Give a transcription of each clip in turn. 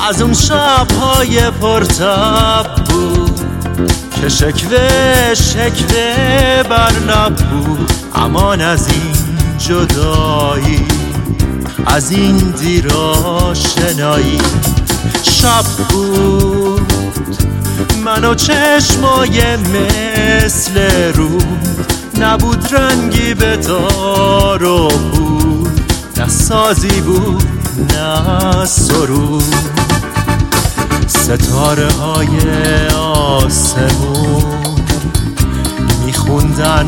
از اون شب‌های پرتب بود که شکوه بر لب بود. امان از این جدایی، از این دیر آشنایی. شب بود من و چشمای مثل رود، نبود رنگی به تار و پود، نه سازی بود نه سرود. ستاره های آسمون میخوندن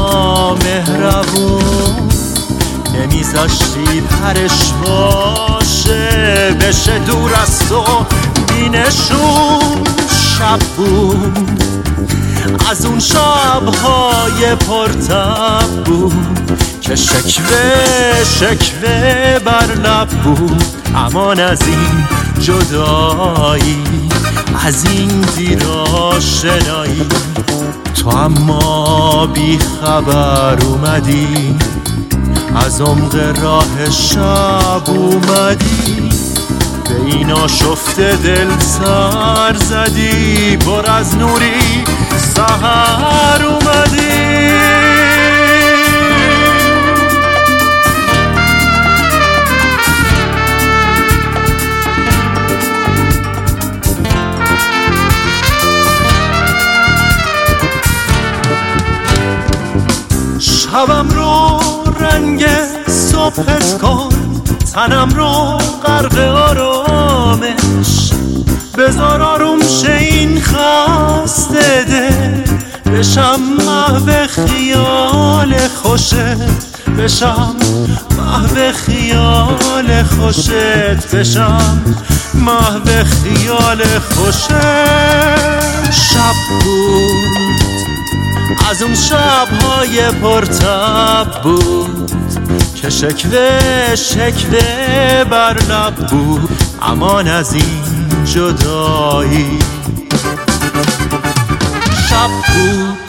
نامهربون، نمیذاشتی پرش باشه بشه دور از تو بینشون. شب بود از اون شب‌های پرتب بود که شکوه بر لب بود. امان از این جدایی، از این دیر آشنایی. تو اما بی خبر اومدی، از عمق راه شب اومدی، به این آشفته دل سر زدی، پر از نوری سحر اومدی. شبم رو رنگ صبحش کن، تنم رو غرق آرامش، بذار آروم شه این خسته دل، بشم محو خیال خوشت، بشم محو خیال خوشت، بشم محو خیال خوشت. شب بود از اون شب‌های پرتب بود که شکوه بر لب بود. امان از این جدایی. شب بود